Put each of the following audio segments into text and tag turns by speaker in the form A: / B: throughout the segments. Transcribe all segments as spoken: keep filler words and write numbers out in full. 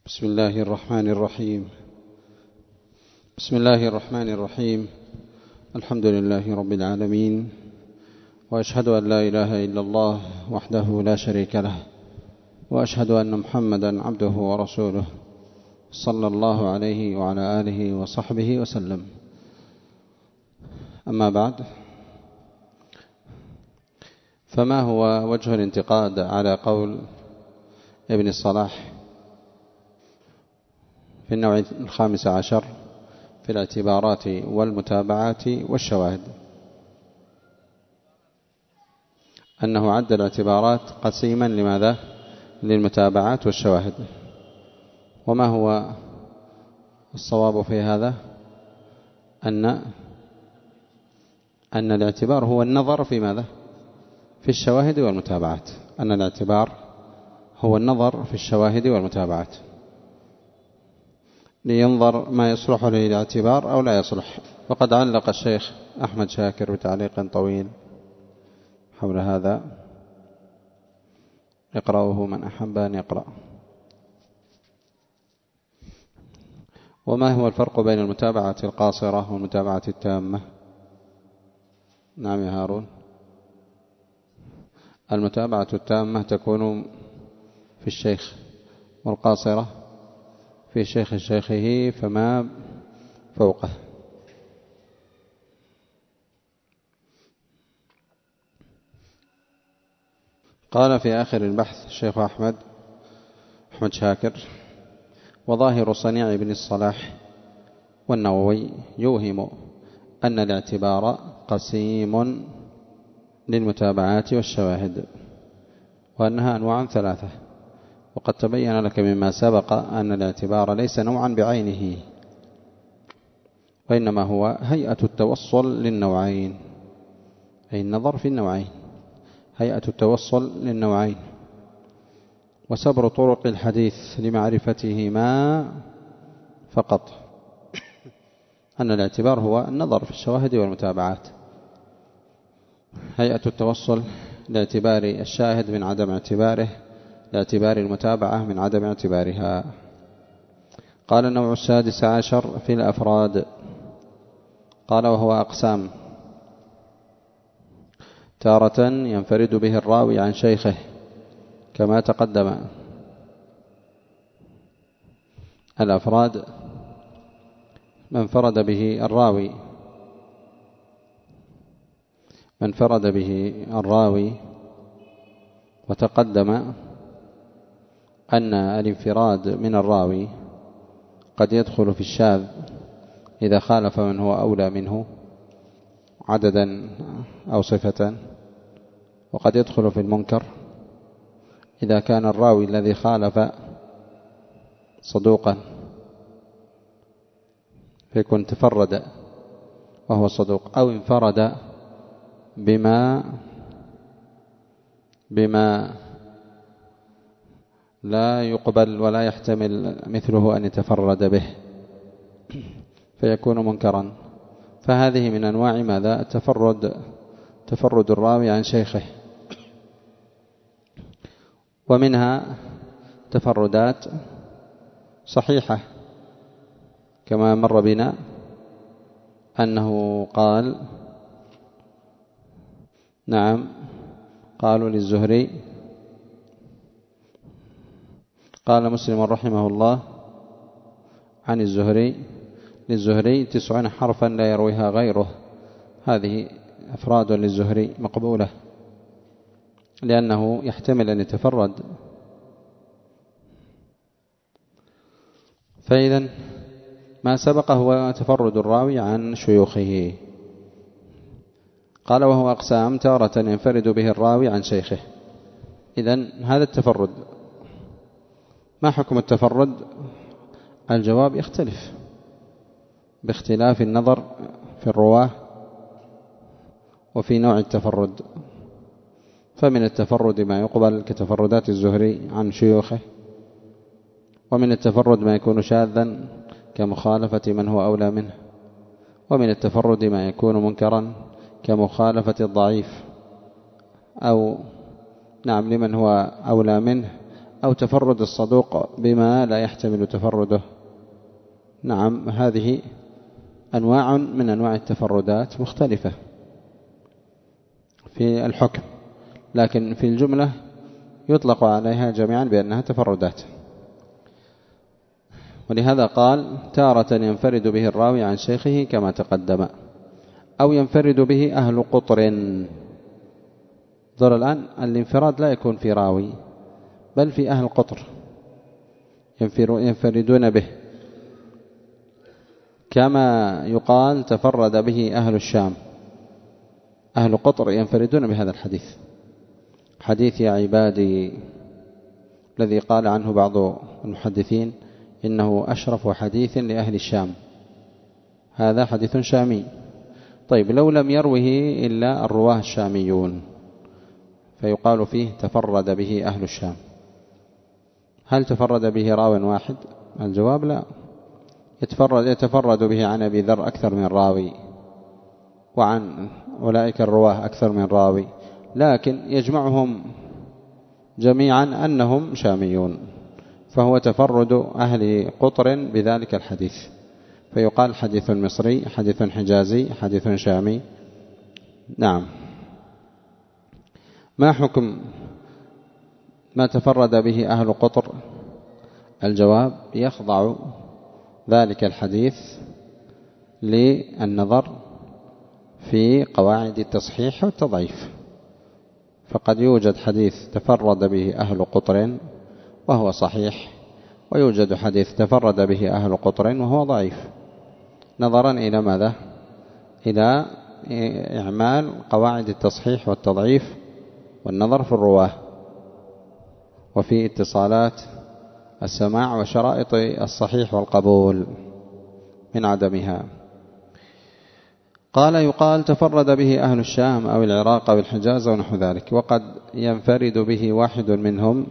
A: بسم الله الرحمن الرحيم بسم الله الرحمن الرحيم الحمد لله رب العالمين، وأشهد أن لا إله إلا الله وحده لا شريك له، وأشهد أن محمدا عبده ورسوله صلى الله عليه وعلى آله وصحبه وسلم. أما بعد، فما هو وجه الانتقاد على قول ابن الصلاح في النوع الخامس عشر في الاعتبارات والمتابعات والشواهد؟ أنه عد الاعتبارات قسيما لماذا؟ للمتابعات والشواهد. وما هو الصواب في هذا؟ أن أن الاعتبار هو النظر في ماذا؟ في الشواهد والمتابعات. أن الاعتبار هو النظر في الشواهد والمتابعات، لينظر ما يصلح له الاعتبار أو لا يصلح. وقد علق الشيخ أحمد شاكر بتعليق طويل حول هذا، يقرأه من أحب أن يقرأ. وما هو الفرق بين المتابعة القاصرة والمتابعة التامة؟ نعم يا هارون. المتابعة التامة تكون في الشيخ، والقاصرة في شيخ شيخه فما فوقه. قال في آخر البحث الشيخ أحمد أحمد شاكر: وظاهر صنيع ابن الصلاح والنووي يوهم أن الاعتبار قسيم للمتابعات والشواهد، وأنها أنواع ثلاثة. وقد تبين لك مما سبق أن الاعتبار ليس نوعا بعينه، وإنما هو هيئة التوصل للنوعين، أي النظر في النوعين، هيئة التوصل للنوعين، وسبر طرق الحديث لمعرفتهما فقط. أن الاعتبار هو النظر في الشواهد والمتابعات، هيئة التوصل لاعتبار الشاهد من عدم اعتباره، لاعتبار المتابعة من عدم اعتبارها. قال: النوع السادس عشر في الأفراد. قال: وهو أقسام: تارة ينفرد به الراوي عن شيخه كما تقدم. الأفراد من فرد به الراوي من فرد به الراوي وتقدم أن الانفراد من الراوي قد يدخل في الشاذ إذا خالف من هو أولى منه عددا أو صفة، وقد يدخل في المنكر إذا كان الراوي الذي خالف صدوقا فيكون تفرد وهو صدوق، أو انفرد بما بما لا يقبل ولا يحتمل مثله أن يتفرد به فيكون منكرا. فهذه من أنواع ماذا؟ التفرد، تفرد الراوي عن شيخه. ومنها تفردات صحيحة، كما مر بنا أنه قال نعم قالوا للزهري، قال مسلم رحمه الله عن الزهري للزهري تسعون حرفا لا يرويها غيره. هذه أفراد للزهري مقبولة، لأنه يحتمل أن يتفرد. فإذا ما سبق هو تفرد الراوي عن شيوخه. قال: وهو أقسام: تارة ينفرد به الراوي عن شيخه. إذن هذا التفرد، ما حكم التفرد؟ الجواب يختلف باختلاف النظر في الرواه وفي نوع التفرد. فمن التفرد ما يقبل كتفردات الزهري عن شيوخه، ومن التفرد ما يكون شاذا كمخالفة من هو أولى منه، ومن التفرد ما يكون منكرا كمخالفة الضعيف أو نعم لمن هو أولى منه، أو تفرد الصدوق بما لا يحتمل تفرده. نعم، هذه أنواع من أنواع التفردات مختلفة في الحكم، لكن في الجملة يطلق عليها جميعا بأنها تفردات. ولهذا قال تارة ينفرد به الراوي عن شيخه كما تقدم، أو ينفرد به أهل قطر. ظهر الآن الانفراد لا يكون في راوي بل في أهل قطر ينفردون به، كما يقال تفرد به أهل الشام. أهل قطر ينفردون بهذا الحديث، حديث يا عبادي الذي قال عنه بعض المحدثين إنه أشرف حديث لأهل الشام، هذا حديث شامي. طيب لو لم يروه إلا الرواه الشاميون فيقال فيه تفرد به أهل الشام. هل تفرد به راو واحد؟ الجواب لا، يتفرد, يتفرد به عن أبي ذر أكثر من راوي، وعن أولئك الرواه أكثر من راوي، لكن يجمعهم جميعا أنهم شاميون، فهو تفرد أهل قطر بذلك الحديث، فيقال حديث مصري، حديث حجازي، حديث شامي. نعم. ما حكم ما تفرد به أهل قطر؟ الجواب يخضع ذلك الحديث للنظر في قواعد التصحيح والتضعيف، فقد يوجد حديث تفرد به أهل قطر وهو صحيح، ويوجد حديث تفرد به أهل قطر وهو ضعيف، نظرا إلى ماذا؟ إلى إعمال قواعد التصحيح والتضعيف والنظر في الرواه وفي اتصالات السماع وشرائط الصحيح والقبول من عدمها. قال يقال تفرد به أهل الشام أو العراق أو الحجاز ونحو ذلك، وقد ينفرد به واحد منهم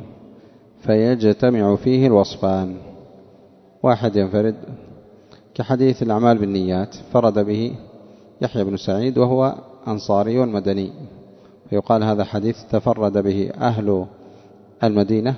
A: فيجتمع فيه الوصفان. واحد ينفرد كحديث الأعمال بالنيات، فرد به يحيى بن سعيد وهو أنصاري مدني، فيقال هذا حديث تفرد به أهل المدينة،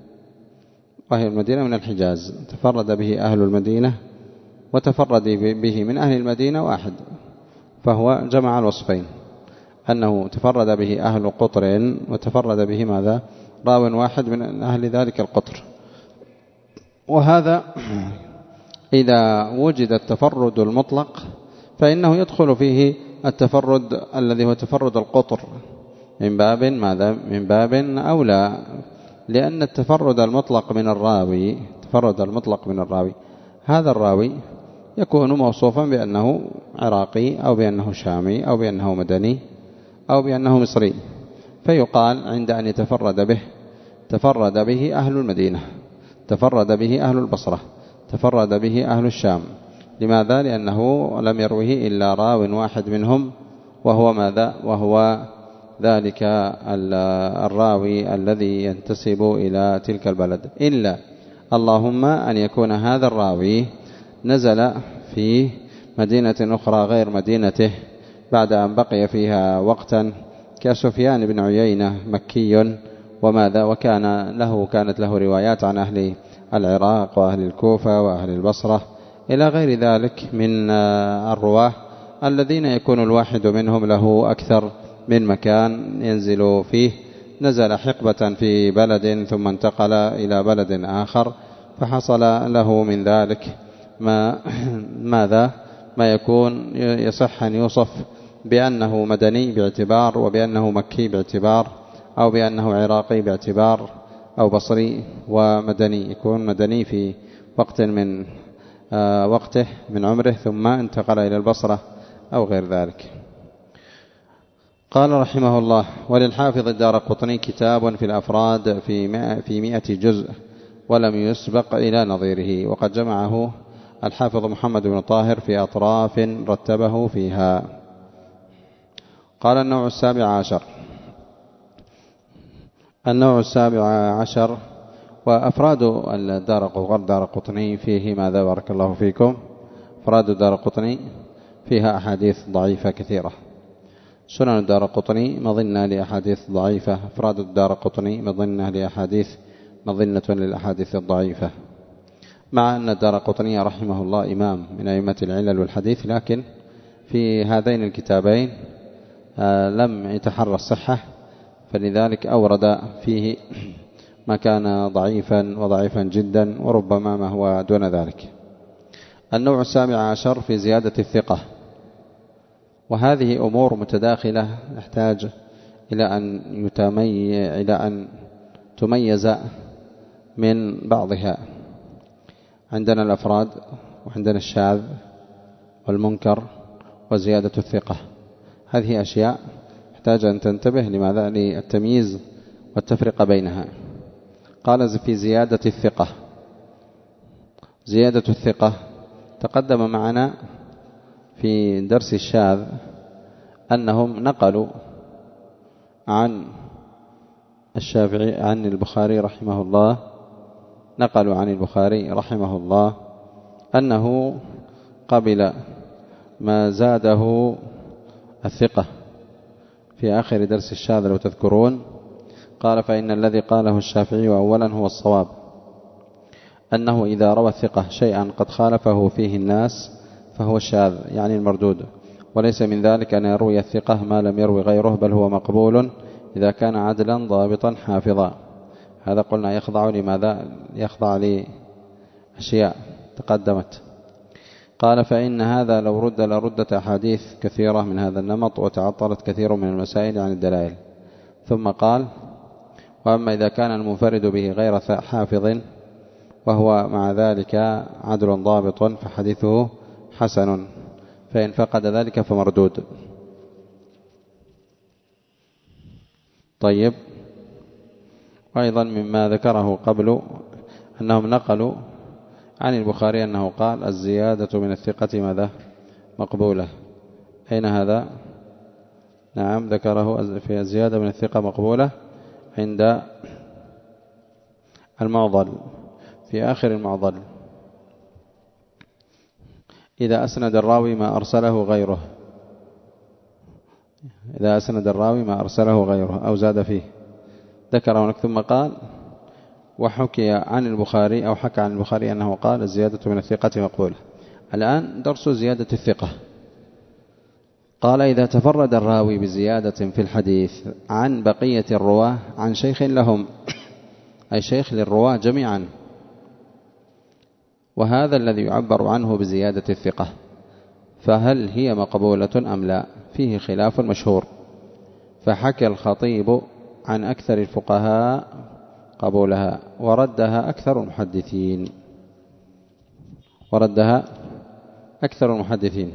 A: وهي المدينة من الحجاز، تفرد به أهل المدينة وتفرد به من أهل المدينة واحد، فهو جمع الوصفين، أنه تفرد به أهل قطر وتفرد به ماذا؟ راو واحد من أهل ذلك القطر. وهذا إذا وجد التفرد المطلق فإنه يدخل فيه التفرد الذي هو تفرد القطر من باب ماذا؟ من باب أولى، لأن التفرد المطلق من الراوي تفرد المطلق من الراوي هذا الراوي يكون موصوفا بأنه عراقي أو بأنه شامي أو بأنه مدني أو بأنه مصري، فيقال عند أن يتفرد به تفرد به أهل المدينة، تفرد به أهل البصرة، تفرد به أهل الشام. لماذا؟ لأنه لم يروه إلا راو واحد منهم، وهو ماذا؟ وهو ذلك الراوي الذي ينتسب إلى تلك البلد، إلا اللهم أن يكون هذا الراوي نزل في مدينة أخرى غير مدينته بعد أن بقي فيها وقتا، كسفيان بن عيينة مكي وماذا وكان له كانت له روايات عن أهل العراق وأهل الكوفة وأهل البصرة إلى غير ذلك من الرواه الذين يكون الواحد منهم له أكثر من مكان ينزل فيه، نزل حقبة في بلد ثم انتقل إلى بلد آخر، فحصل له من ذلك ما ماذا ما يكون يصح أن يوصف بأنه مدني باعتبار، وبأنه مكي باعتبار، أو بأنه عراقي باعتبار، أو بصري ومدني، يكون مدني في وقت من آه وقته من عمره ثم انتقل إلى البصرة أو غير ذلك. قال رحمه الله: وللحافظ الدارقطني كتاب في الأفراد في مئة, في مئة جزء ولم يسبق إلى نظيره، وقد جمعه الحافظ محمد بن طاهر في أطراف رتبه فيها. قال النوع السابع عشر النوع السابع عشر وأفراد الدارقطني فيه ماذا؟ بارك الله فيكم. أفراد الدارقطني فيها أحاديث ضعيفة كثيرة. سنن الدارقطني مظنة لأحاديث ضعيفة، أفراد الدارقطني مظنة لأحاديث مظنة للأحاديث الضعيفة، مع أن الدارقطني رحمه الله إمام من أئمة العلل والحديث، لكن في هذين الكتابين لم يتحرى الصحة، فلذلك أورد فيه ما كان ضعيفا وضعيفا جدا، وربما ما هو دون ذلك. النوع السابع عشر في زيادة الثقة، وهذه أمور متداخلة يحتاج إلى أن يتمي إلى أن تميز من بعضها. عندنا الأفراد، وعندنا الشاذ والمنكر وزيادة الثقة، هذه أشياء يحتاج أن تنتبه. لماذا؟ للتمييز والتفرقة بينها. قال في زيادة الثقة، زيادة الثقة تقدم معنا في درس الشاذ أنهم نقلوا عن الشافعي عن البخاري رحمه الله، نقلوا عن البخاري رحمه الله أنه قبل ما زاده الثقة في آخر درس الشاذ لو تذكرون. قال فإن الذي قاله الشافعي أولا هو الصواب، أنه إذا روى الثقة شيئا قد خالفه فيه الناس فهو الشاذ، يعني المردود، وليس من ذلك أن يروي الثقة ما لم يروي غيره، بل هو مقبول إذا كان عدلا ضابطا حافظا. هذا قلنا يخضع لماذا؟ يخضع لأشياء تقدمت. قال فإن هذا لو رد لردت أحاديث كثيرة من هذا النمط، وتعطلت كثير من المسائل عن الدلائل. ثم قال وأما إذا كان المنفرد به غير حافظ وهو مع ذلك عدل ضابط فحديثه حسن، فإن فقد ذلك فمردود. طيب، وأيضا مما ذكره قبل أنهم نقلوا عن البخاري أنه قال الزيادة من الثقة ماذا؟ مقبولة. أين هذا؟ نعم، ذكره في الزيادة من الثقة مقبولة عند المعضل، في آخر المعضل، إذا أسند الراوي ما أرسله غيره، إذا أسند الراوي ما أرسله غيره أو زاد فيه، ذكر هناك. ثم قال وحكي عن البخاري أو حكى عن البخاري أنه قال الزيادة من الثقة مقبولة. الآن درس زيادة الثقة. قال إذا تفرد الراوي بزيادة في الحديث عن بقية الرواة عن شيخ لهم، أي شيخ للرواة جميعا، وهذا الذي يعبر عنه بزيادة الثقة، فهل هي مقبولة أم لا؟ فيه خلاف مشهور. فحكى الخطيب عن أكثر الفقهاء قبولها، وردها أكثر المحدثين، وردها أكثر المحدثين.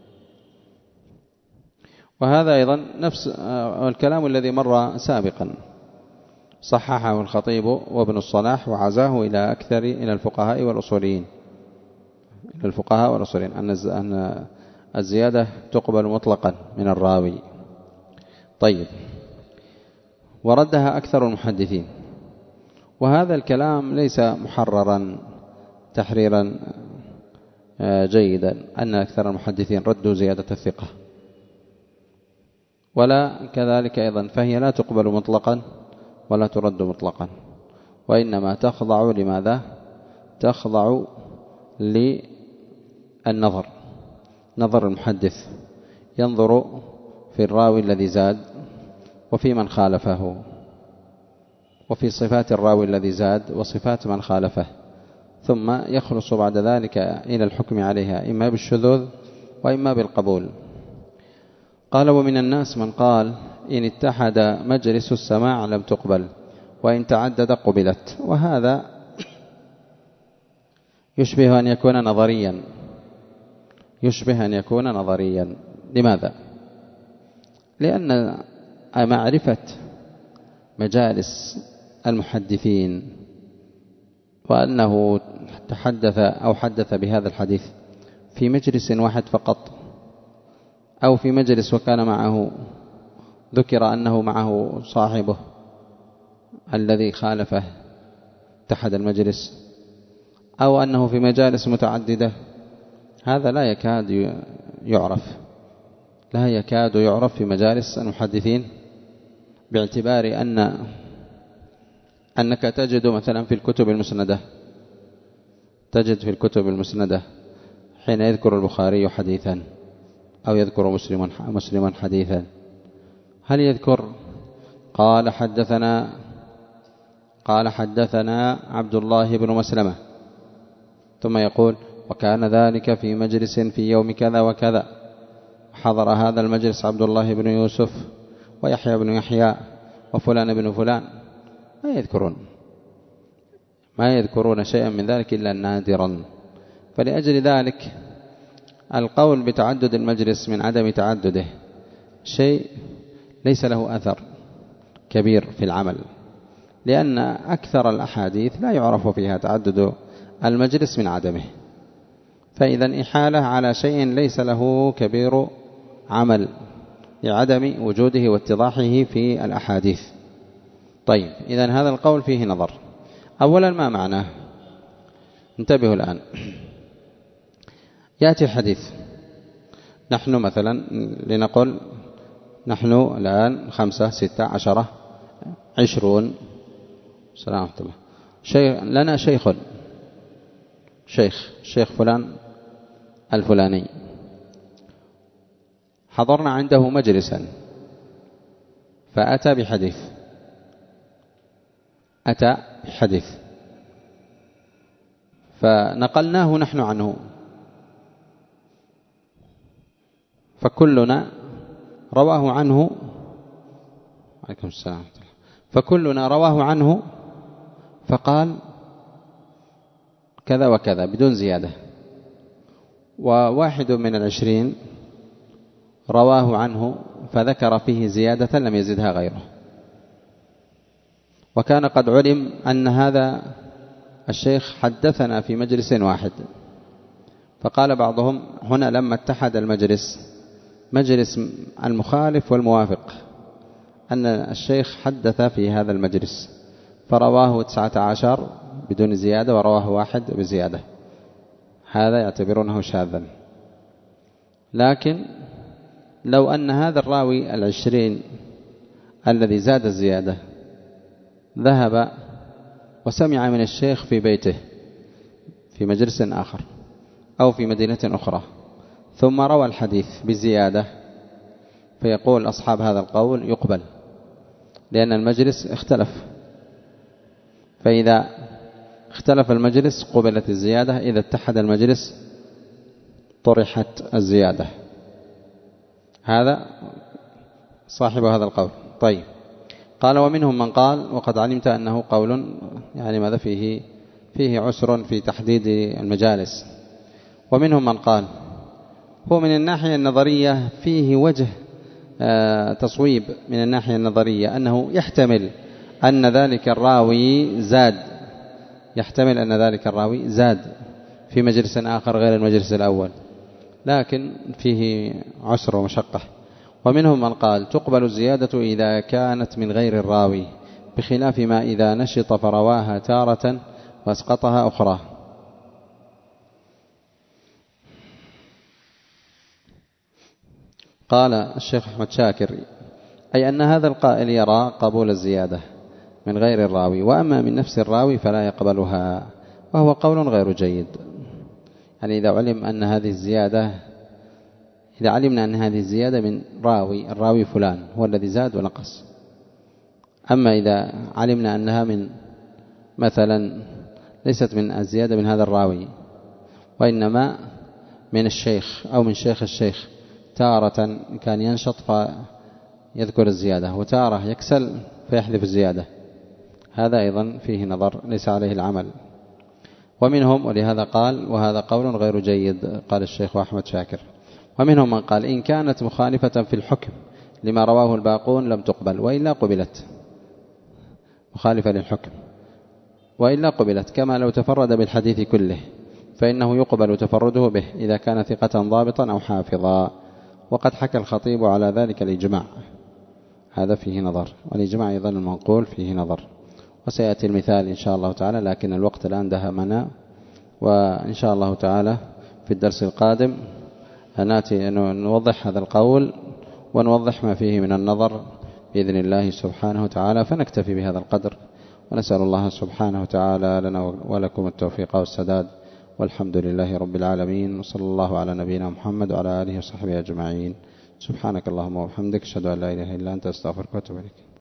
A: وهذا أيضا نفس الكلام الذي مر سابقا، صححه الخطيب وابن الصلاح وعزاه إلى أكثر إلى الفقهاء والأصوليين، إلى الفقهاء والأصوليين أن الزيادة تقبل مطلقا من الراوي. طيب، وردها أكثر المحدثين، وهذا الكلام ليس محررا تحريرا جيدا، أن أكثر المحدثين ردوا زيادة الثقة، ولا كذلك أيضا فهي لا تقبل مطلقا ولا ترد مطلقا، وإنما تخضع لماذا؟ تخضع للنظر، نظر المحدث، ينظر في الراوي الذي زاد وفي من خالفه، وفي صفات الراوي الذي زاد وصفات من خالفه، ثم يخلص بعد ذلك إلى الحكم عليها إما بالشذوذ وإما بالقبول. قال ومن الناس من قال إن اتحد مجلس السماع لم تقبل، وإن تعدد قبلت. وهذا يشبه أن يكون نظريا، يشبه أن يكون نظريا. لماذا؟ لأن معرفة مجالس المحدثين وأنه تحدث أو حدث بهذا الحديث في مجلس واحد فقط، أو في مجلس وكان معه ذكر أنه معه صاحبه الذي خالفه اتحد المجلس، أو أنه في مجالس متعددة، هذا لا يكاد يعرف، لا يكاد يعرف في مجالس المحدثين، باعتبار أن أنك تجد مثلا في الكتب المسندة تجد في الكتب المسندة حين يذكر البخاري حديثا أو يذكر مسلم مسلم حديثا، هل يذكر قال حدثنا قال حدثنا عبد الله بن مسلمة ثم يقول وكان ذلك في مجلس في يوم كذا وكذا، حضر هذا المجلس عبد الله بن يوسف ويحيى بن يحيى وفلان بن فلان؟ ما يذكرون ما يذكرون شيئا من ذلك إلا نادرا. فلأجل ذلك القول بتعدد المجلس من عدم تعدده شيء ليس له أثر كبير في العمل، لأن أكثر الأحاديث لا يعرف فيها تعدد المجلس من عدمه، فإذا إحالة على شيء ليس له كبير عمل لعدم وجوده واتضاحه في الأحاديث. طيب، إذن هذا القول فيه نظر. أولا ما معناه؟ انتبهوا الآن. يأتي الحديث، نحن مثلا لنقل نحن الآن خمسة ستة عشرة عشرون سلام عليكم الله، شيخ لنا شيخ شيخ شيخ فلان الفلاني، حضرنا عنده مجلسا فأتى بحديث أتى بحديث فنقلناه نحن عنه، فكلنا رواه عنه عليكم السلام فكلنا رواه عنه فقال كذا وكذا بدون زيادة، وواحد من العشرين رواه عنه فذكر فيه زيادة لم يزدها غيره، وكان قد علم أن هذا الشيخ حدثنا في مجلس واحد، فقال بعضهم هنا لما اتحد المجلس مجلس المخالف والموافق أن الشيخ حدث في هذا المجلس فرواه تسعة عشر بدون زيادة ورواه واحد بزيادة، هذا يعتبرونه شاذا. لكن لو أن هذا الراوي العشرين الذي زاد الزيادة ذهب وسمع من الشيخ في بيته في مجلس آخر أو في مدينة أخرى ثم روى الحديث بزيادة، فيقول أصحاب هذا القول يقبل لأن المجلس اختلف، فإذا اختلف المجلس قبلت الزيادة، إذا اتحد المجلس طرحت الزيادة. هذا صاحب هذا القول. طيب، قال ومنهم من قال وقد علمت أنه قول يعني ماذا فيه فيه عسر في تحديد المجالس. ومنهم من قال هو من الناحية النظرية فيه وجه تصويب من الناحية النظرية أنه يحتمل أن ذلك الراوي زاد يحتمل أن ذلك الراوي زاد في مجلس آخر غير المجلس الأول، لكن فيه عسر ومشقة. ومنهم من قال تقبل الزيادة إذا كانت من غير الراوي، بخلاف ما إذا نشط فرواها تارة واسقطها أخرى. قال الشيخ أحمد شاكر أي أن هذا القائل يرى قبول الزيادة من غير الراوي، وأما من نفس الراوي فلا يقبلها، وهو قول غير جيد. يعني إذا علم أن هذه الزيادة إذا علمنا أن هذه الزيادة من راوي الراوي فلان هو الذي زاد ونقص، أما إذا علمنا أنها من مثلا ليست من الزيادة من هذا الراوي وإنما من الشيخ أو من شيخ الشيخ، تارة كان ينشط فيذكر الزيادة وتارة يكسل فيحذف الزيادة، هذا أيضا فيه نظر ليس عليه العمل. ومنهم ولهذا قال وهذا قول غير جيد قال الشيخ أحمد شاكر. ومنهم من قال إن كانت مخالفة في الحكم لما رواه الباقون لم تقبل، وإلا قبلت، مخالفة للحكم وإلا قبلت، كما لو تفرد بالحديث كله فإنه يقبل تفرده به إذا كان ثقة ضابطا أو حافظا. وقد حكى الخطيب على ذلك الإجماع، هذا فيه نظر، والإجماع أيضا المنقول فيه نظر، وسيأتي المثال إن شاء الله تعالى، لكن الوقت الآن دهمنا، وإن شاء الله تعالى في الدرس القادم نأتي نوضح هذا القول ونوضح ما فيه من النظر بإذن الله سبحانه وتعالى. فنكتفي بهذا القدر، ونسأل الله سبحانه وتعالى لنا ولكم التوفيق والسداد، والحمد لله رب العالمين، وصلى الله على نبينا محمد وعلى آله وصحبه أجمعين. سبحانك اللهم وبحمدك، أشهد أن لا إله إلا أنت، أستغفرك وأتوب إليك.